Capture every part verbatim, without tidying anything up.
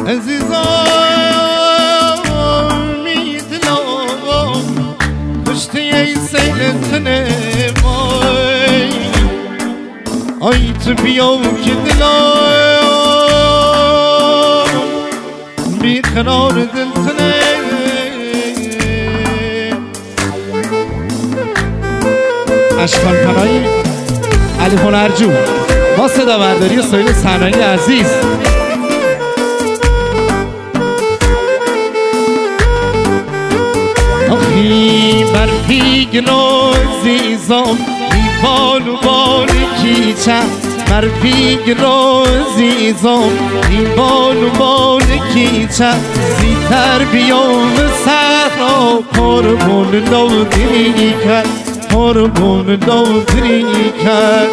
عزیزان میدلم کشتی ای سیل تنه وای آی تو بیا که دلم بی قرار دل تنه اشکال پناهی علی هنرجو با صدا برداری و سایل صنایع عزیز آخی بر پیگن و عزیزم ای بالو بال کیچه بر پیگن و عزیزم ای بالو بال کیچه زیتر بیام سهرا قربون دودی کرد قربون دودی کرد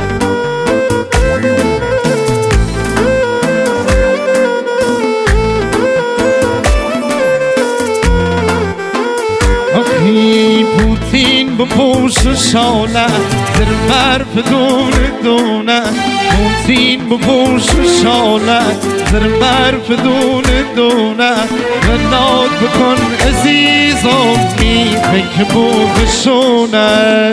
آخی پوتین با پوش شاله در برف دونه دونه پوتین با پوش شاله در برف دونه دونه و ناد بکن عزیزم میخه که بوغشونه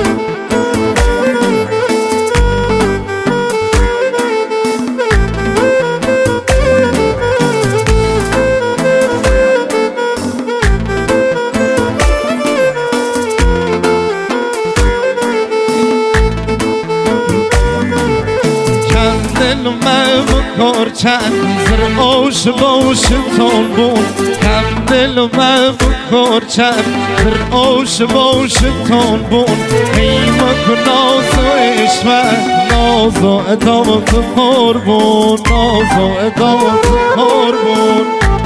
دل من بکار چند زر آش باش تون بون کم دل من بکار چند زر آش باش تون بون قیمه کن ناز و عشق ناز و ادامت قربون ناز و ادامت قربون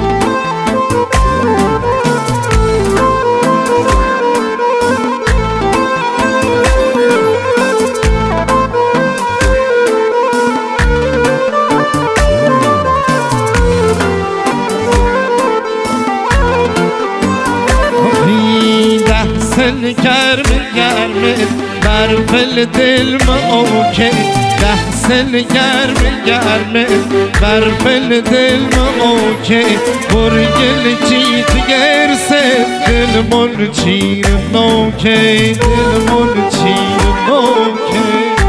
سل گرم گرم بر پل دل ما اوکی ده سل گرم گرم بر پل دل ما اوکی برگل جیت گرسه دل من چیر نوکی دل من چیر نوکی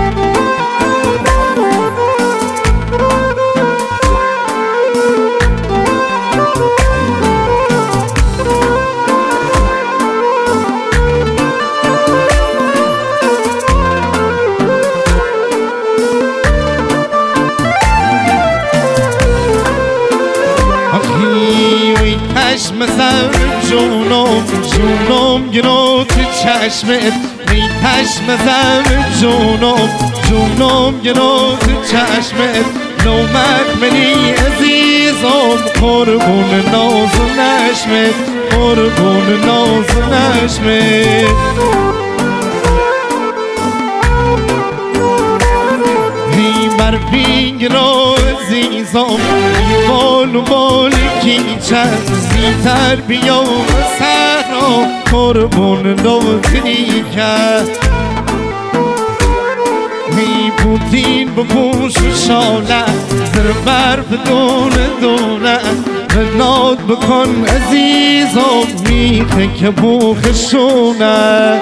چشم سر جونم جونم گرو تو چشمت می چشم سر جونم جونم گرو تو چشمت نومک منی عزیزم قربون ناز و نشمت قربون ناز و نشمت بر پینگ رو عزیزم ای بالو بال کیچه زیتر بیا و سهرا قربون دودی کرد می پوتین بپوش شاله زر برف دونه دونه و ناد بکن عزیزم میخه که بوخشونه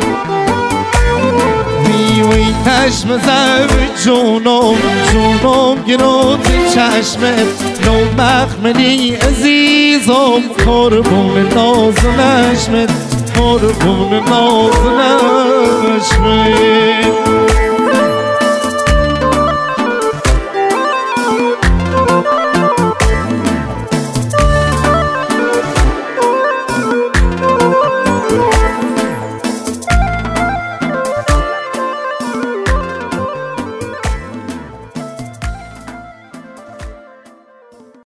وی چشم زر جونم جونم گرو تو چشمت نو مخمنی عزیزم قربون ناز و نشمت قربون ناز و نشمت